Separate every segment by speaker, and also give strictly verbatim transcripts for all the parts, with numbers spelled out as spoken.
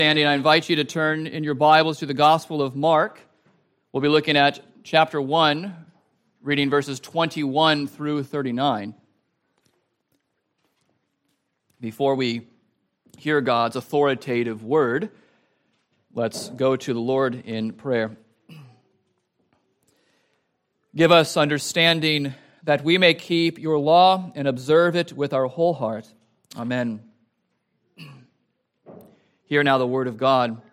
Speaker 1: Standing, I invite you to turn in your Bibles to the Gospel of Mark. We'll be looking at chapter one, reading verses twenty-one through thirty-nine. Before we hear God's authoritative word, let's go to the Lord in prayer. Give us understanding that we may keep your law and observe it with our whole heart. Amen. Hear now the word of God.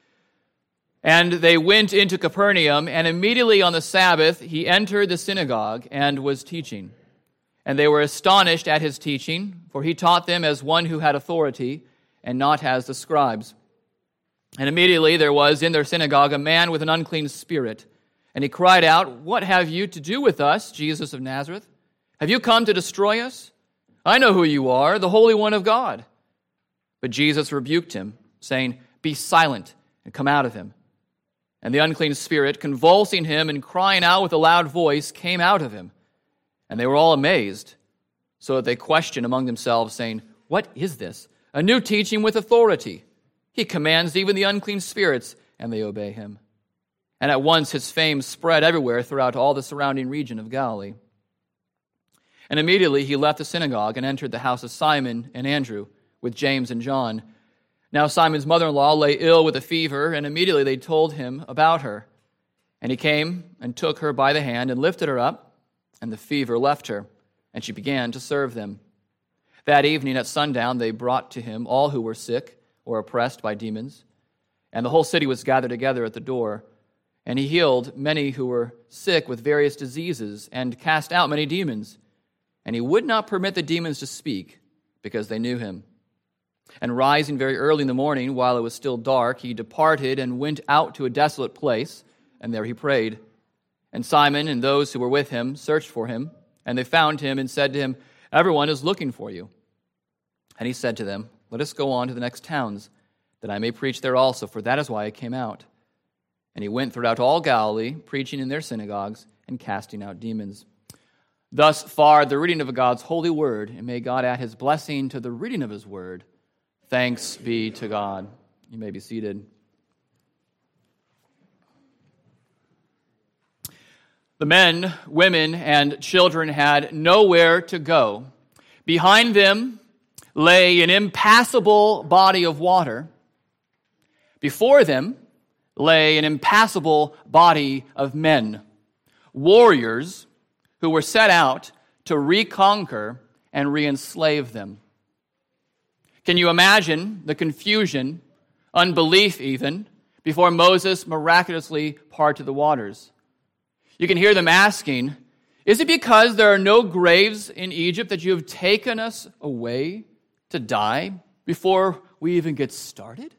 Speaker 1: And they went into Capernaum, and immediately on the Sabbath he entered the synagogue and was teaching. And they were astonished at his teaching, for he taught them as one who had authority, and not as the scribes. And immediately there was in their synagogue a man with an unclean spirit. And he cried out, "What have you to do with us, Jesus of Nazareth? Have you come to destroy us? I know who you are, the Holy One of God." But Jesus rebuked him, saying, "Be silent and come out of him." And the unclean spirit, convulsing him and crying out with a loud voice, came out of him. And they were all amazed, so that they questioned among themselves, saying, "What is this? A new teaching with authority. He commands even the unclean spirits, and they obey him." And at once his fame spread everywhere throughout all the surrounding region of Galilee. And immediately he left the synagogue and entered the house of Simon and Andrew with James and John. Now Simon's mother-in-law lay ill with a fever, and immediately they told him about her. And he came and took her by the hand and lifted her up, and the fever left her, and she began to serve them. That evening at sundown they brought to him all who were sick or oppressed by demons, and the whole city was gathered together at the door. And he healed many who were sick with various diseases, and cast out many demons. And he would not permit the demons to speak, because they knew him. And rising very early in the morning, while it was still dark, he departed and went out to a desolate place, and there he prayed. And Simon and those who were with him searched for him, and they found him and said to him, "Everyone is looking for you." And he said to them, "Let us go on to the next towns, that I may preach there also, for that is why I came out." And he went throughout all Galilee, preaching in their synagogues and casting out demons. Thus far, the reading of God's holy word, and may God add his blessing to the reading of his word. Thanks be to God. You may be seated. The men, women, and children had nowhere to go. Behind them lay an impassable body of water. Before them lay an impassable body of men, warriors who were set out to reconquer and re-enslave them. Can you imagine the confusion, unbelief even, before Moses miraculously parted the waters? You can hear them asking, "Is it because there are no graves in Egypt that you have taken us away to die before we even get started?"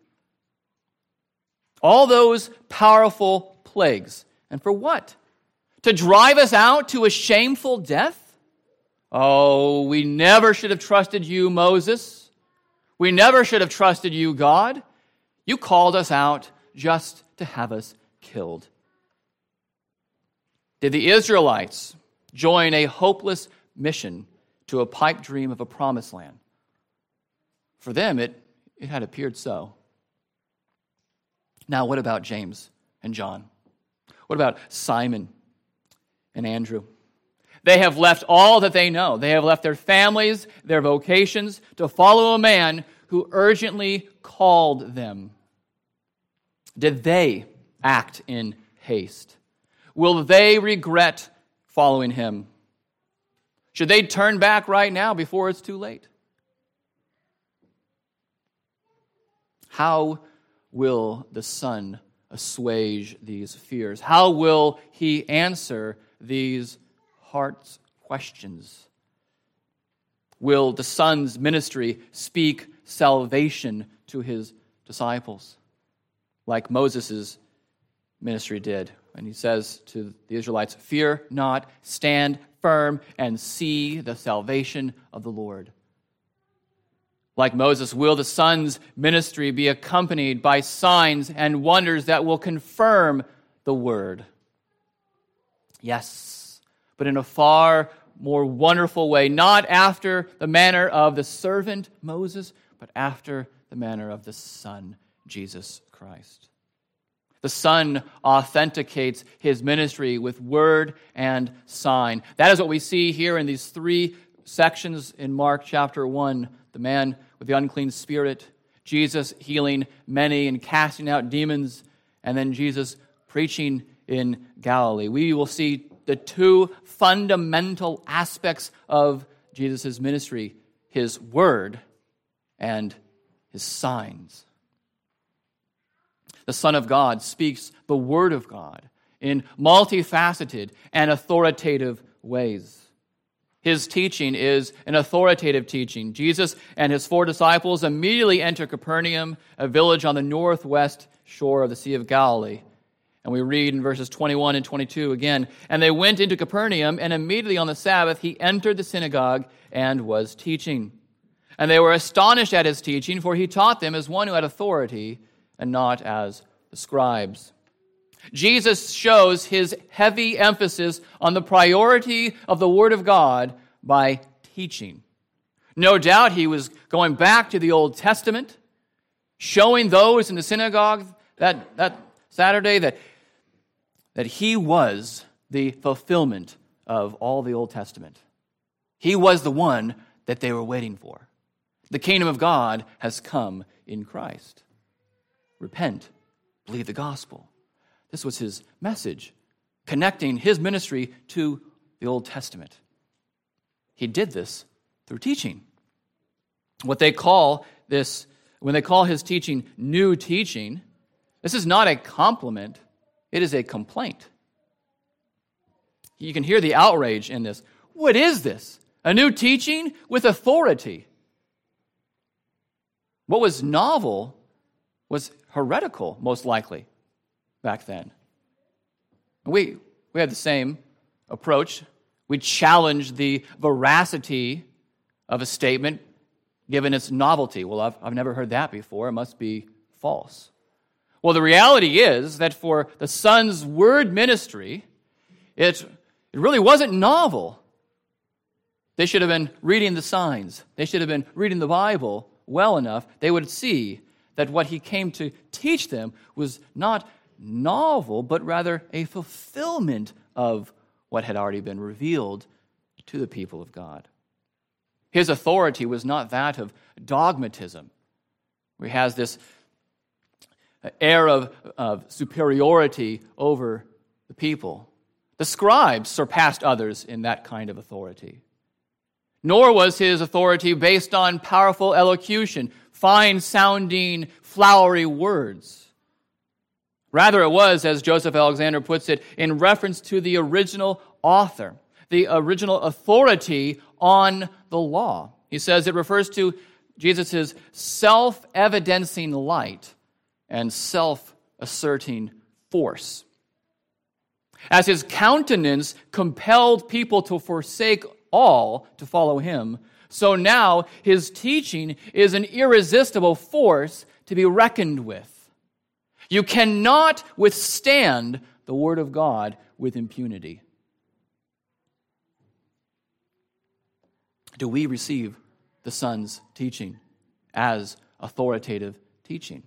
Speaker 1: All those powerful plagues. And for what? To drive us out to a shameful death? Oh, we never should have trusted you, Moses. We never should have trusted you, God. You called us out just to have us killed. Did the Israelites join a hopeless mission to a pipe dream of a promised land? For them, it, it had appeared so. Now, what about James and John? What about Simon and Andrew? They have left all that they know. They have left their families, their vocations, to follow a man who urgently called them. Did they act in haste? Will they regret following him? Should they turn back right now before it's too late? How will the Son assuage these fears? How will he answer these heart's questions? Will the Son's ministry speak salvation to his disciples, like Moses' ministry did? And he says to the Israelites, "Fear not, stand firm, and see the salvation of the Lord." Like Moses, will the Son's ministry be accompanied by signs and wonders that will confirm the word? Yes, but in a far more wonderful way, not after the manner of the servant Moses, but after the manner of the Son, Jesus Christ. The Son authenticates his ministry with word and sign. That is what we see here in these three sections in Mark chapter one. The man with the unclean spirit, Jesus healing many and casting out demons, and then Jesus preaching in Galilee. We will see the two fundamental aspects of Jesus' ministry, his word and his signs. The Son of God speaks the word of God in multifaceted and authoritative ways. His teaching is an authoritative teaching. Jesus and his four disciples immediately enter Capernaum, a village on the northwest shore of the Sea of Galilee. And we read in verses twenty-one and twenty-two again, "And they went into Capernaum, and immediately on the Sabbath he entered the synagogue and was teaching. And they were astonished at his teaching, for he taught them as one who had authority and not as the scribes." Jesus shows his heavy emphasis on the priority of the Word of God by teaching. No doubt he was going back to the Old Testament, showing those in the synagogue that, that Saturday that, that he was the fulfillment of all the Old Testament. He was the one that they were waiting for. The kingdom of God has come in Christ. Repent, believe the gospel. This was his message, connecting his ministry to the Old Testament. He did this through teaching. What they call this, when they call his teaching new teaching, this is not a compliment, it is a complaint. You can hear the outrage in this. What is this? A new teaching with authority. What was novel was heretical, most likely, back then. We, we had the same approach. We challenged the veracity of a statement given its novelty. Well, I've, I've never heard that before. It must be false. Well, the reality is that for the Son's word ministry, it, it really wasn't novel. They should have been reading the signs. They should have been reading the Bible well enough. They would see that what he came to teach them was not novel, but rather a fulfillment of what had already been revealed to the people of God. His authority was not that of dogmatism, where he has this air of, of superiority over the people. The scribes surpassed others in that kind of authority. Nor was his authority based on powerful elocution, fine-sounding, flowery words. Rather, it was, as Joseph Alexander puts it, in reference to the original author, the original authority on the law. He says it refers to Jesus' self-evidencing light and self-asserting force. As his countenance compelled people to forsake all to follow him, so now his teaching is an irresistible force to be reckoned with. You cannot withstand the Word of God with impunity. Do we receive the Son's teaching as authoritative teaching?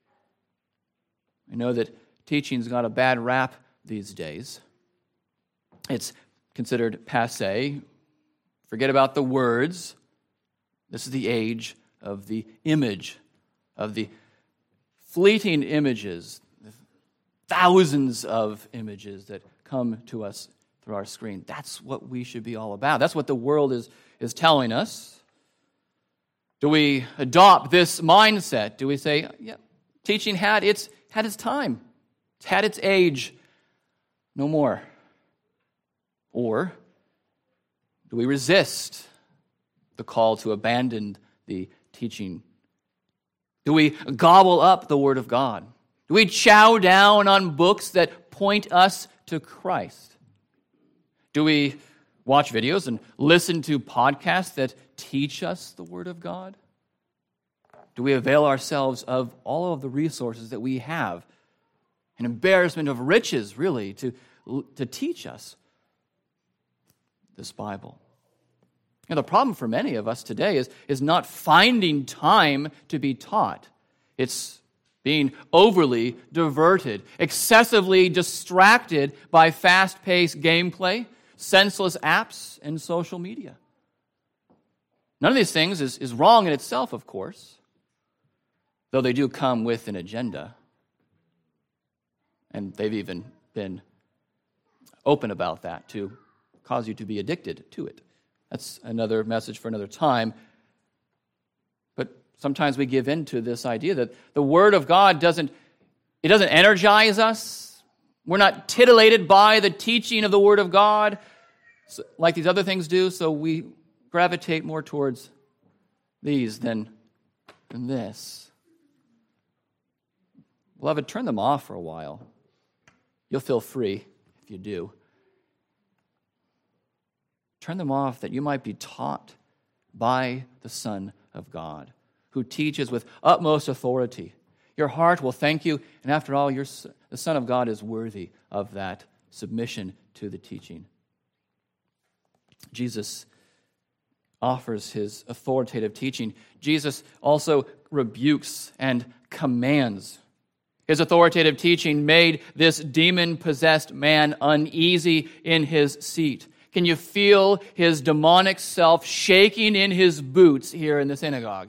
Speaker 1: I know that teaching's got a bad rap these days. It's considered passé. Forget about the words. This is the age of the image, of the fleeting images, thousands of images that come to us through our screen. That's what we should be all about. That's what the world is, is telling us. Do we adopt this mindset? Do we say, yeah, teaching had its, had its time. It's had its age. No more. Or do we resist the call to abandon the teaching? Do we gobble up the Word of God? Do we chow down on books that point us to Christ? Do we watch videos and listen to podcasts that teach us the Word of God? Do we avail ourselves of all of the resources that we have? An embarrassment of riches, really, to, to teach us this Bible. And the problem for many of us today is, is not finding time to be taught. It's being overly diverted, excessively distracted by fast-paced gameplay, senseless apps, and social media. None of these things is, is wrong in itself, of course, though they do come with an agenda. And they've even been open about that to cause you to be addicted to it. That's another message for another time. But sometimes we give in to this idea that the Word of God doesn't, it doesn't energize us. We're not titillated by the teaching of the Word of God like these other things do, so we gravitate more towards these than, than this. Beloved, turn them off for a while. You'll feel free if you do. Turn them off that you might be taught by the Son of God, who teaches with utmost authority. Your heart will thank you, and after all, your, the Son of God is worthy of that submission to the teaching. Jesus offers his authoritative teaching. Jesus also rebukes and commands. His authoritative teaching made this demon-possessed man uneasy in his seat. Can you feel his demonic self shaking in his boots here in the synagogue?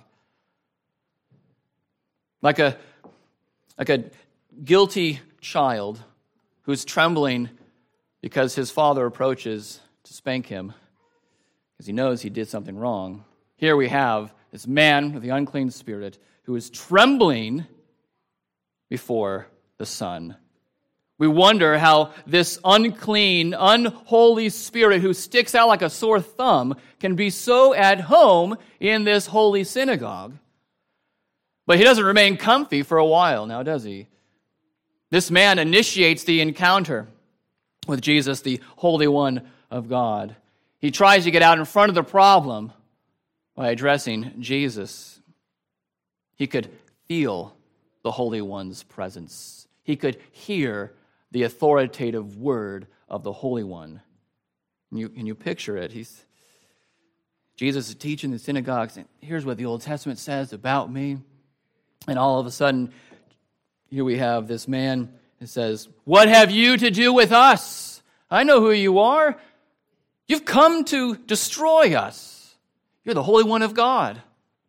Speaker 1: Like a, like a guilty child who's trembling because his father approaches to spank him because he knows he did something wrong. Here we have this man with the unclean spirit who is trembling before the Son. We wonder how this unclean, unholy spirit who sticks out like a sore thumb can be so at home in this holy synagogue. But he doesn't remain comfy for a while now, does he? This man initiates the encounter with Jesus, the Holy One of God. He tries to get out in front of the problem by addressing Jesus. He could feel the Holy One's presence. He could hear the authoritative word of the Holy One. And you, and you picture it. He's, Jesus is teaching the synagogue, saying, here's what the Old Testament says about me. And all of a sudden, here we have this man who says, what have you to do with us? I know who you are. You've come to destroy us. You're the Holy One of God.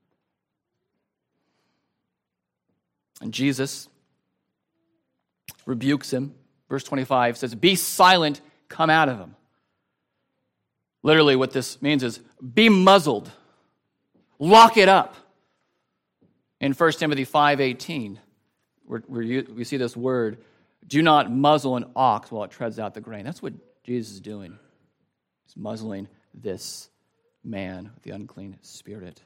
Speaker 1: And Jesus rebukes him. Verse twenty-five says, be silent, come out of him. Literally what this means is, be muzzled. Lock it up. In First Timothy five eighteen, where we see this word, do not muzzle an ox while it treads out the grain. That's what Jesus is doing. He's muzzling this man with the unclean spirit.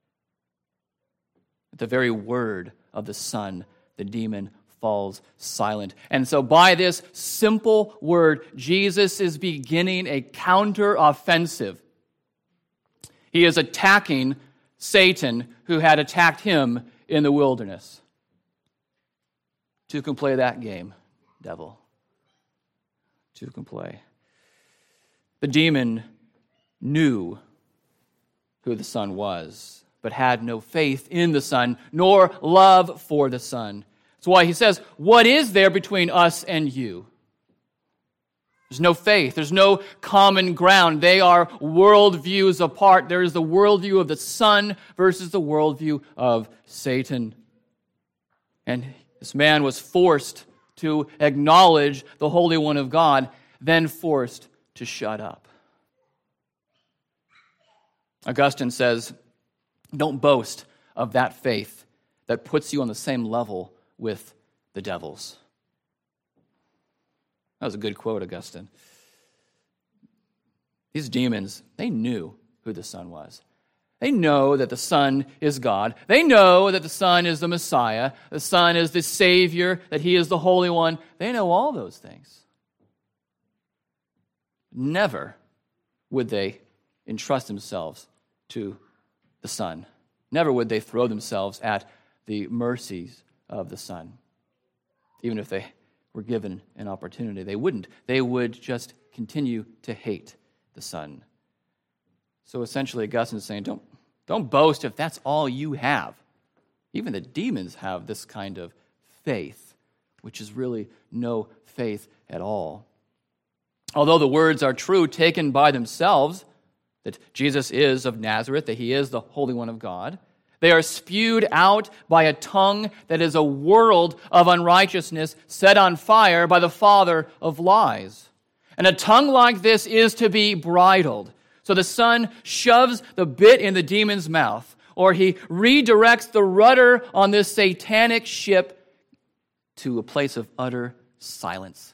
Speaker 1: At the very word of the Son, the demon falls silent. And so by this simple word, Jesus is beginning a counter-offensive. He is attacking Satan, who had attacked him in the wilderness. Two can play that game, devil. Two can play. The demon knew who the Son was, but had no faith in the Son, nor love for the Son. That's why he says, what is there between us and you? There's no faith. There's no common ground. They are worldviews apart. There is the worldview of the Son versus the worldview of Satan. And this man was forced to acknowledge the Holy One of God, then forced to shut up. Augustine says, don't boast of that faith that puts you on the same level with the devils. That was a good quote, Augustine. These demons, they knew who the Son was. They know that the Son is God. They know that the Son is the Messiah. The Son is the Savior, that He is the Holy One. They know all those things. Never would they entrust themselves to the Son. Never would they throw themselves at the mercies of the Son. Even if they were given an opportunity, they wouldn't. They would just continue to hate the Son. So essentially, Augustine is saying, don't, don't boast if that's all you have. Even the demons have this kind of faith, which is really no faith at all. Although the words are true taken by themselves, that Jesus is of Nazareth, that he is the Holy One of God, they are spewed out by a tongue that is a world of unrighteousness set on fire by the father of lies. And a tongue like this is to be bridled. So the Son shoves the bit in the demon's mouth, or he redirects the rudder on this satanic ship to a place of utter silence.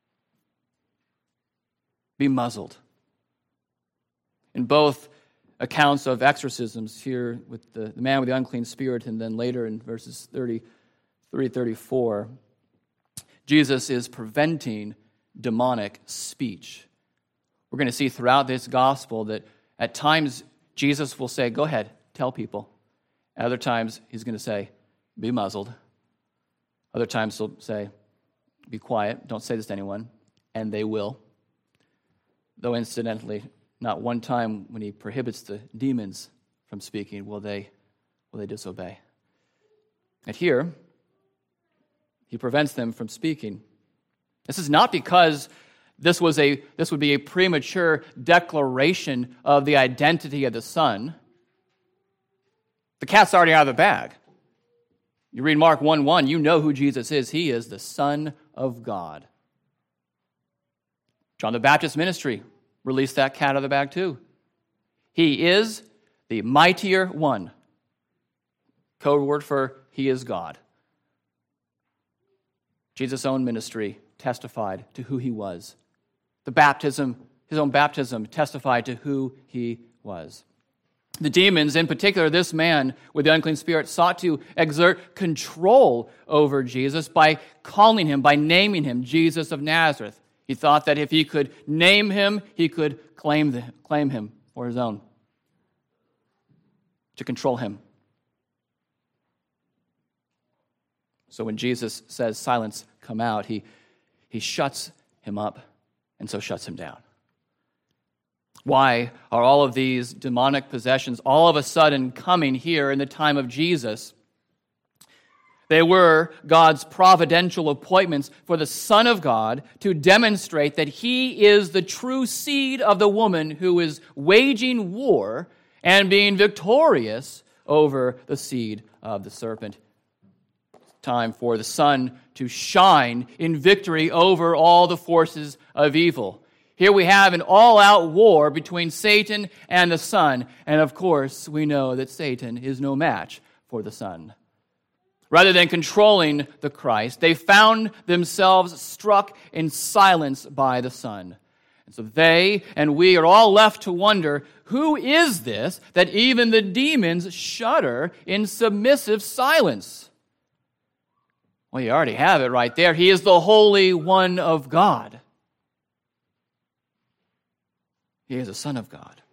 Speaker 1: Be muzzled. In both accounts of exorcisms, here with the, the man with the unclean spirit, and then later in verses thirty-three, thirty-four, Jesus is preventing demonic speech. We're going to see throughout this gospel that at times Jesus will say, go ahead, tell people. At other times he's going to say, be muzzled. Other times he'll say, be quiet, don't say this to anyone, and they will. Though incidentally, not one time when he prohibits the demons from speaking will they, will they disobey. And here, he prevents them from speaking. This is not because this was a this would be a premature declaration of the identity of the Son. The cat's already out of the bag. You read Mark one one, you know who Jesus is. He is the Son of God. John the Baptist's ministry released that cat out of the bag too. He is the mightier one. Code word for he is God. Jesus' own ministry testified to who he was. The baptism, his own baptism, testified to who he was. The demons, in particular, this man with the unclean spirit, sought to exert control over Jesus by calling him, by naming him, Jesus of Nazareth. He thought that if he could name him, he could claim, the, claim him for his own, to control him. So when Jesus says, silence, come out, he, he shuts him up and so shuts him down. Why are all of these demonic possessions all of a sudden coming here in the time of Jesus? They were God's providential appointments for the Son of God to demonstrate that he is the true seed of the woman who is waging war and being victorious over the seed of the serpent. Time for the sun to shine in victory over all the forces of evil. Here we have an all-out war between Satan and the Son, and of course we know that Satan is no match for the Son. Rather than controlling the Christ, they found themselves struck in silence by the Son. And so they and we are all left to wonder, who is this that even the demons shudder in submissive silence? Well, you already have it right there. He is the Holy One of God. He is the Son of God.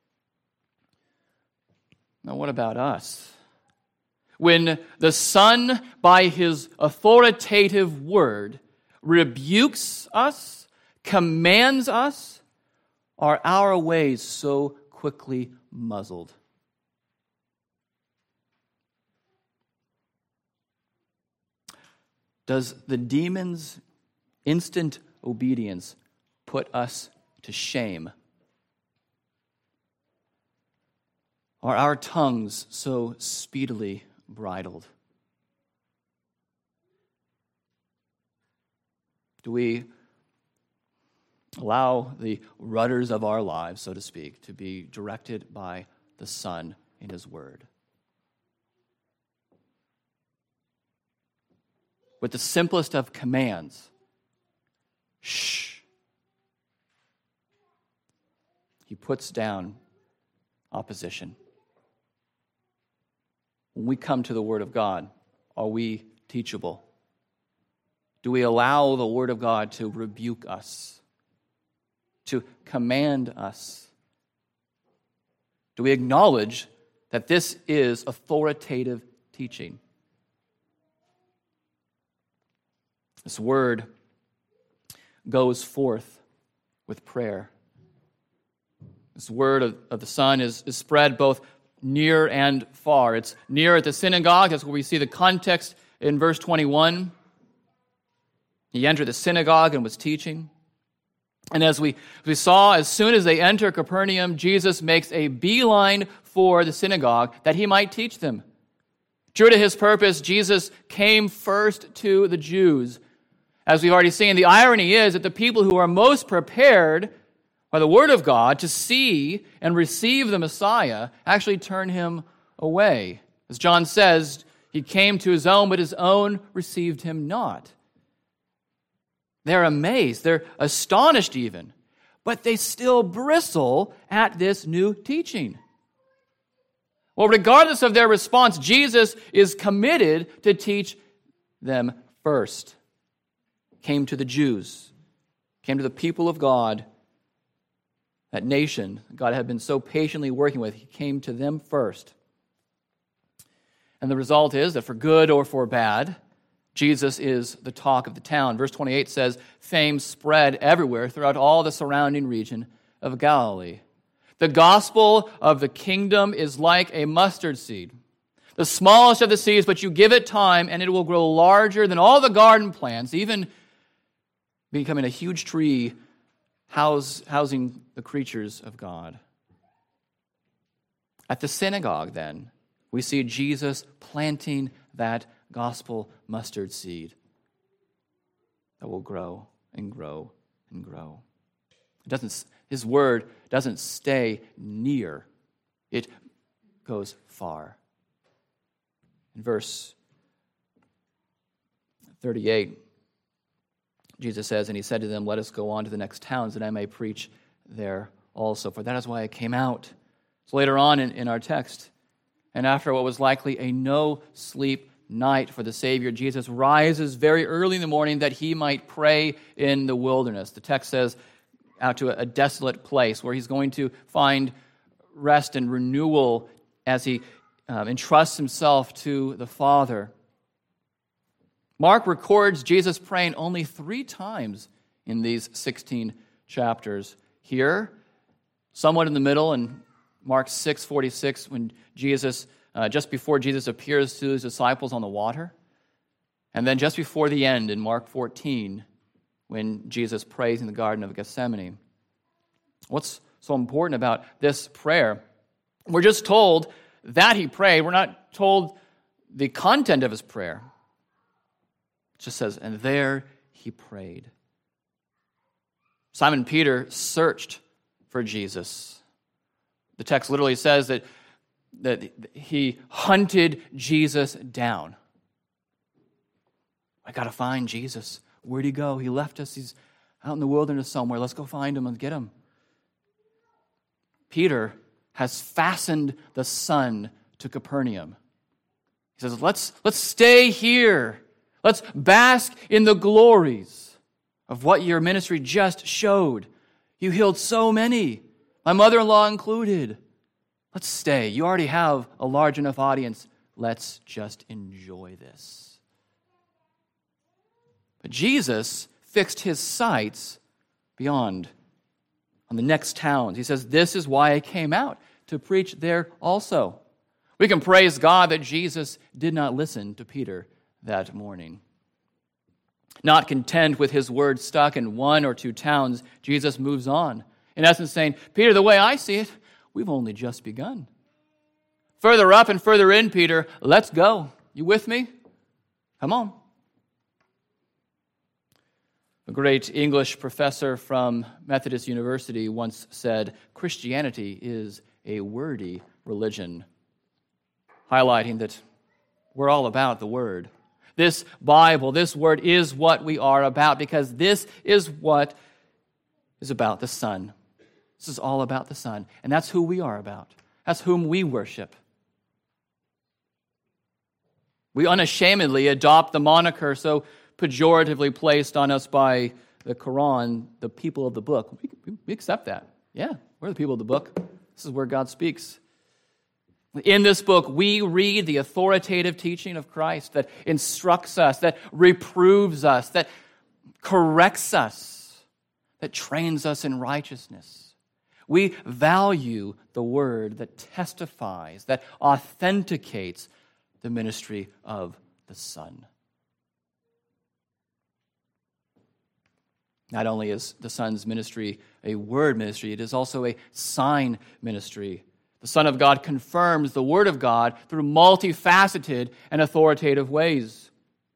Speaker 1: Now, what about us? When the Son, by his authoritative word, rebukes us, commands us, are our ways so quickly muzzled? Does the demon's instant obedience put us to shame? Are our tongues so speedily bridled? Do we allow the rudders of our lives, so to speak, to be directed by the Son in his word? With the simplest of commands, shh, he puts down opposition. When we come to the Word of God, are we teachable? Do we allow the Word of God to rebuke us, to command us? Do we acknowledge that this is authoritative teaching? This word goes forth with prayer. This word of, of the Son is, is spread both near and far. It's near at the synagogue. That's where we see the context In verse twenty-one, he entered the synagogue and was teaching. And as we, as we saw, as soon as they enter Capernaum, Jesus makes a beeline for the synagogue that he might teach them. True to his purpose, Jesus came first to the Jews. As we've already seen, the irony is that the people who are most prepared by the Word of God to see and receive the Messiah actually turn him away. As John says, he came to his own, but his own received him not. They're amazed, they're astonished even, but they still bristle at this new teaching. Well, regardless of their response, Jesus is committed to teach them first. Came to the Jews, came to the people of God, that nation God had been so patiently working with. He came to them first. And the result is that for good or for bad, Jesus is the talk of the town. Verse twenty-eight says, fame spread everywhere throughout all the surrounding region of Galilee. The gospel of the kingdom is like a mustard seed, the smallest of the seeds, but you give it time and it will grow larger than all the garden plants, even becoming a huge tree house, housing the creatures of God. At the synagogue, then, we see Jesus planting that gospel mustard seed that will grow and grow and grow. It doesn't, his word doesn't stay near. It goes far. In verse thirty-eight, Jesus says, and he said to them, let us go on to the next towns, that I may preach there also. For that is why I came out. So later on in, in our text, and after what was likely a no-sleep night for the Savior, Jesus rises very early in the morning that he might pray in the wilderness. The text says, out to a desolate place where he's going to find rest and renewal as he um, entrusts himself to the Father. Mark records Jesus praying only three times in these sixteen chapters. Here, somewhat in the middle, in Mark six forty-six, when Jesus, uh, just before Jesus appears to his disciples on the water, and then just before the end in Mark fourteen, when Jesus prays in the Garden of Gethsemane. What's so important about this prayer? We're just told that he prayed. We're not told the content of his prayer. It just says, and there he prayed. Simon Peter searched for Jesus. The text literally says that, that he hunted Jesus down. I got to find Jesus. Where'd he go? He left us. He's out in the wilderness somewhere. Let's go find him and get him. Peter has fastened the sun to Capernaum. He says, let's, let's stay here. Let's bask in the glories of what your ministry just showed. You healed so many, my mother-in-law included. Let's stay. You already have a large enough audience. Let's just enjoy this. But Jesus fixed his sights beyond, on the next towns. He says, this is why I came out, to preach there also. We can praise God that Jesus did not listen to Peter that morning. Not content with his word stuck in one or two towns, Jesus moves on. In essence saying, Peter, the way I see it, we've only just begun. Further up and further in, Peter, let's go. You with me? Come on. A great English professor from Methodist University once said, Christianity is a wordy religion, highlighting that we're all about the Word. This Bible, this Word is what we are about, because this is what is about the Son. This is all about the Son, and that's who we are about. That's whom we worship. We unashamedly adopt the moniker so pejoratively placed on us by the Quran, the people of the book. We, we accept that. Yeah, we're the people of the book. This is where God speaks. In this book, we read the authoritative teaching of Christ that instructs us, that reproves us, that corrects us, that trains us in righteousness. We value the word that testifies, that authenticates the ministry of the Son. Not only is the Son's ministry a word ministry, it is also a sign ministry. The Son of God confirms the Word of God through multifaceted and authoritative ways.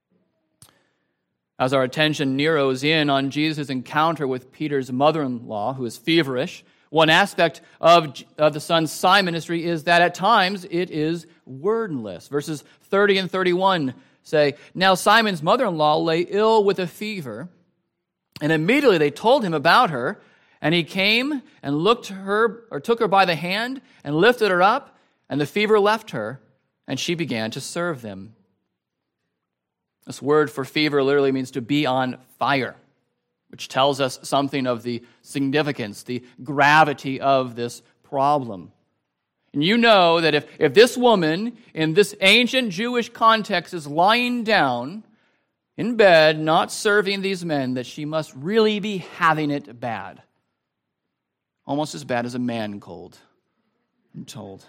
Speaker 1: As our attention narrows in on Jesus' encounter with Peter's mother-in-law, who is feverish, one aspect of, of the Son's sign ministry is that at times it is wordless. Verses thirty and thirty-one say, "Now Simon's mother-in-law lay ill with a fever, and immediately they told him about her, and he came and looked her, or took her by the hand and lifted her up, and the fever left her, and she began to serve them." This word for fever literally means to be on fire, which tells us something of the significance, the gravity of this problem. And you know that if, if this woman in this ancient Jewish context is lying down in bed, not serving these men, that she must really be having it bad. Almost as bad as a man cold, I'm told.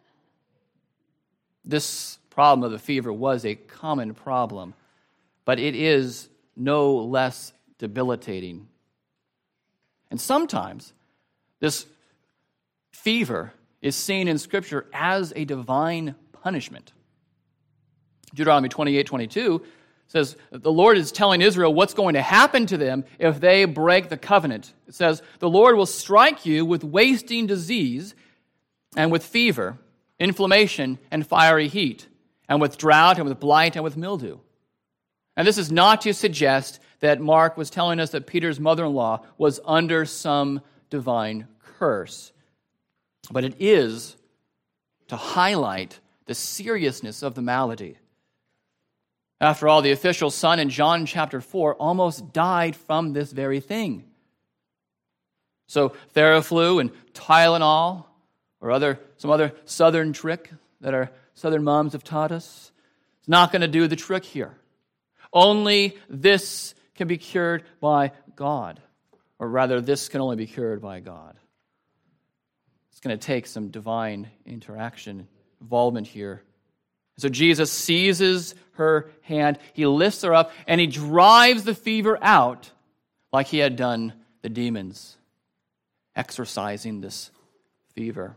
Speaker 1: This problem of the fever was a common problem, but it is no less debilitating. And sometimes this fever is seen in Scripture as a divine punishment. Deuteronomy twenty-eight twenty-two says the Lord is telling Israel what's going to happen to them if they break the covenant. It says, "The Lord will strike you with wasting disease and with fever, inflammation, and fiery heat, and with drought, and with blight, and with mildew." And this is not to suggest that Mark was telling us that Peter's mother-in-law was under some divine curse, but it is to highlight the seriousness of the malady. After all, the official son in John chapter four almost died from this very thing. So Theraflu and Tylenol, or other some other southern trick that our southern moms have taught us, is not going to do the trick here. Only this can be cured by God. Or rather, this can only be cured by God. It's going to take some divine interaction, involvement here. So Jesus seizes her hand, he lifts her up, and he drives the fever out like he had done the demons, exorcising this fever.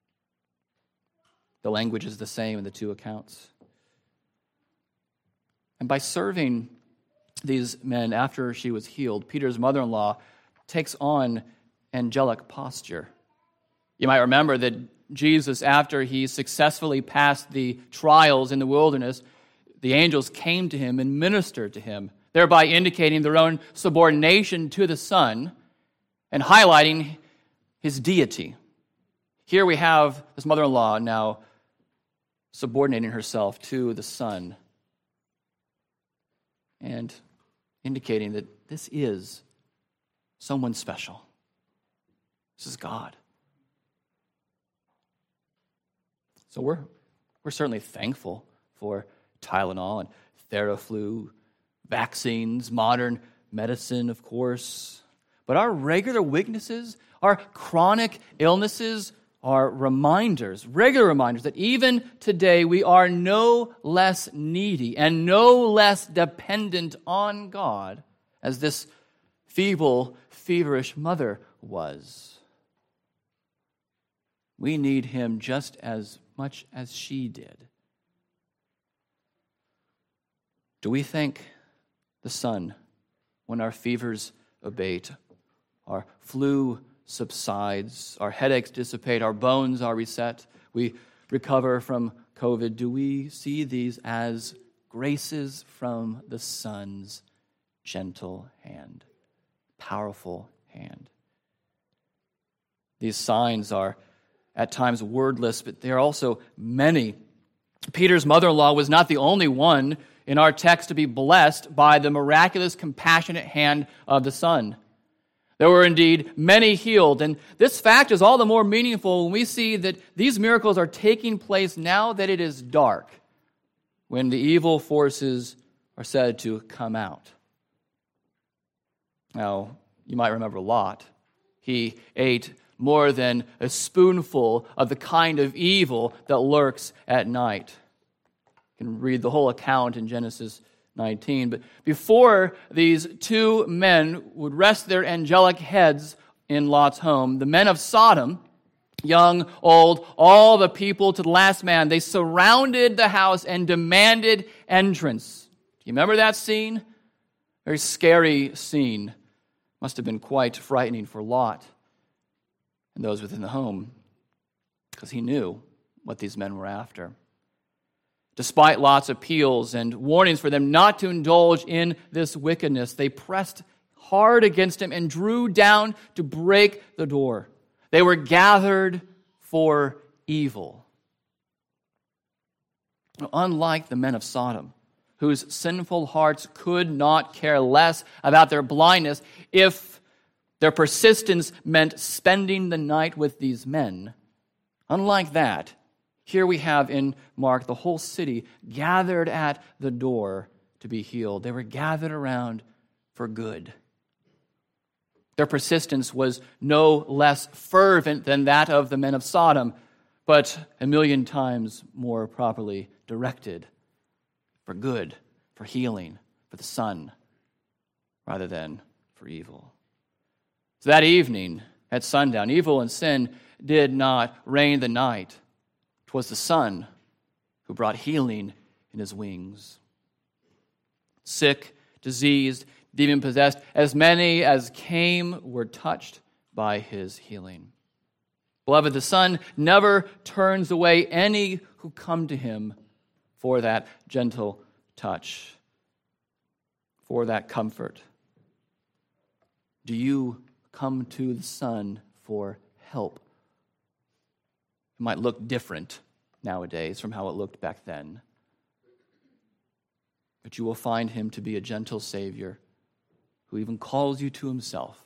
Speaker 1: The language is the same in the two accounts. And by serving these men after she was healed, Peter's mother-in-law takes on angelic posture. You might remember that Jesus, after he successfully passed the trials in the wilderness, the angels came to him and ministered to him, thereby indicating their own subordination to the Son and highlighting his deity. Here we have this mother-in-law now subordinating herself to the Son and indicating that this is someone special. This is God. So we're we're certainly thankful for Tylenol and Theraflu, vaccines, modern medicine, of course. But our regular weaknesses, our chronic illnesses are reminders, regular reminders that even today we are no less needy and no less dependent on God as this feeble, feverish mother was. We need him just as much as she did. Do we thank the Son when our fevers abate, our flu subsides, our headaches dissipate, our bones are reset, we recover from COVID? Do we see these as graces from the Son's gentle hand, powerful hand? These signs are at times wordless, but they are also many. Peter's mother-in-law was not the only one in our text to be blessed by the miraculous, compassionate hand of the Son. There were indeed many healed, and this fact is all the more meaningful when we see that these miracles are taking place now that it is dark, when the evil forces are said to come out. Now, you might remember Lot. He ate more than a spoonful of the kind of evil that lurks at night. You can read the whole account in Genesis nineteen. But before these two men would rest their angelic heads in Lot's home, the men of Sodom, young, old, all the people to the last man, they surrounded the house and demanded entrance. Do you remember that scene? Very scary scene. Must have been quite frightening for Lot and those within the home, because he knew what these men were after. Despite Lot's appeals and warnings for them not to indulge in this wickedness, they pressed hard against him and drew down to break the door. They were gathered for evil. Unlike the men of Sodom, whose sinful hearts could not care less about their blindness if their persistence meant spending the night with these men, unlike that, here we have in Mark the whole city gathered at the door to be healed. They were gathered around for good. Their persistence was no less fervent than that of the men of Sodom, but a million times more properly directed for good, for healing, for the Son, rather than for evil. So that evening at sundown, evil and sin did not reign the night. 'Twas the Son who brought healing in his wings. Sick, diseased, demon-possessed, as many as came were touched by his healing. Beloved, the Son never turns away any who come to him for that gentle touch, for that comfort. Do you come to the Son for help? It might look different nowadays from how it looked back then, but you will find him to be a gentle Savior who even calls you to himself.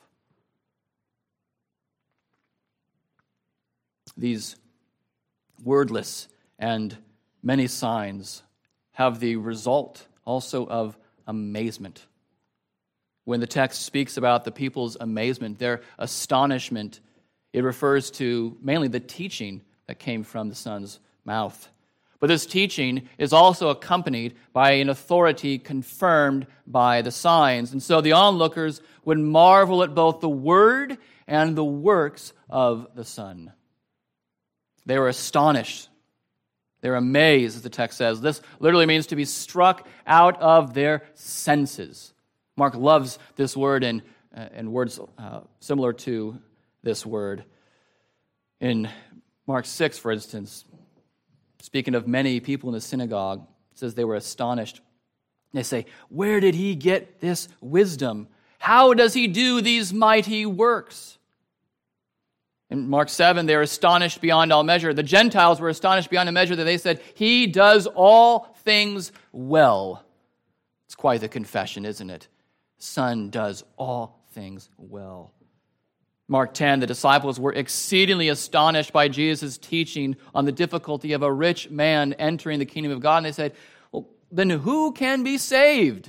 Speaker 1: These wordless and many signs have the result also of amazement. When the text speaks about the people's amazement, their astonishment, it refers to mainly the teaching that came from the Son's mouth. But this teaching is also accompanied by an authority confirmed by the signs. And so the onlookers would marvel at both the word and the works of the Son. They were astonished. They were amazed, as the text says. This literally means to be struck out of their senses. Mark loves this word and, uh, and words uh, similar to this word. In Mark six, for instance, speaking of many people in the synagogue, it says they were astonished. They say, "Where did he get this wisdom? How does he do these mighty works?" In Mark seven, they were astonished beyond all measure. The Gentiles were astonished beyond a measure that they said, "He does all things well." It's quite the confession, isn't it? Son does all things well. Mark ten, the disciples were exceedingly astonished by Jesus' teaching on the difficulty of a rich man entering the kingdom of God. And they said, "Well, then who can be saved?"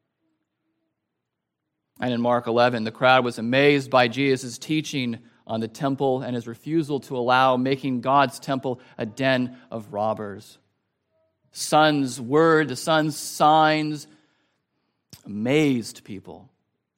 Speaker 1: And in Mark eleven, the crowd was amazed by Jesus' teaching on the temple and his refusal to allow making God's temple a den of robbers. Son's word, the Son's signs amazed people.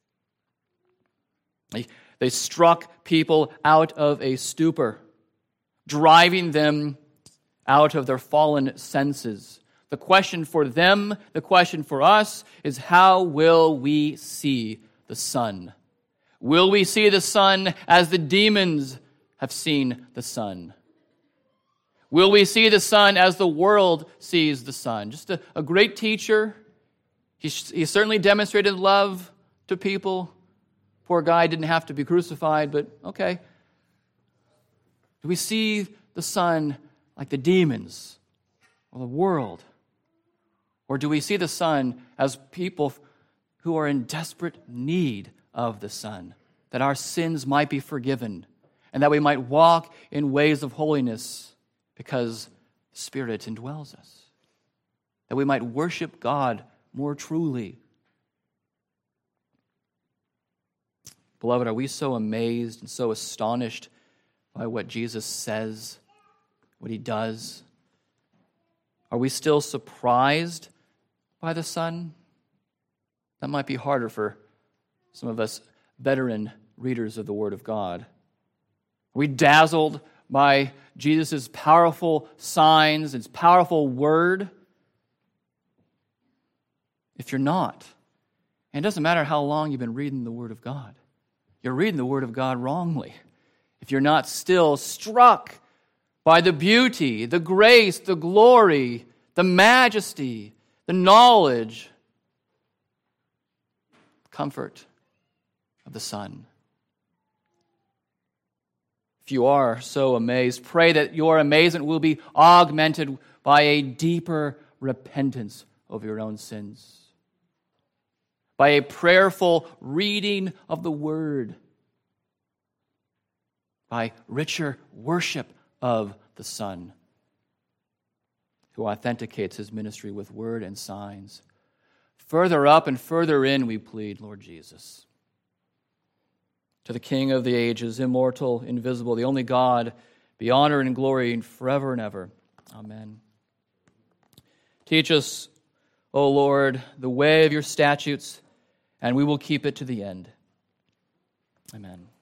Speaker 1: They, they struck people out of a stupor, driving them out of their fallen senses. The question for them, the question for us, is how will we see the Son? Will we see the Son as the demons have seen the Son? Will we see the Son as the world sees the Son? Just a, a great teacher. He, he certainly demonstrated love to people. Poor guy didn't have to be crucified, but okay. Do we see the Son like the demons or the world? Or do we see the Son as people who are in desperate need of the Son, that our sins might be forgiven and that we might walk in ways of holiness because the Spirit indwells us, that we might worship God more truly? Beloved, are we so amazed and so astonished by what Jesus says, what he does? Are we still surprised by the Son? That might be harder for some of us veteran readers of the Word of God. Are we dazzled by Jesus' powerful signs, his powerful word? If you're not, and it doesn't matter how long you've been reading the Word of God, you're reading the Word of God wrongly. If you're not still struck by the beauty, the grace, the glory, the majesty, the knowledge, comfort of the Son. If you are so amazed, pray that your amazement will be augmented by a deeper repentance of your own sins, by a prayerful reading of the Word, by richer worship of the Son, who authenticates his ministry with word and signs. Further up and further in we plead, Lord Jesus. To the King of the ages, immortal, invisible, the only God, be honor and glory forever and ever. Amen. Teach us, O Lord, the way of your statutes, and we will keep it to the end. Amen.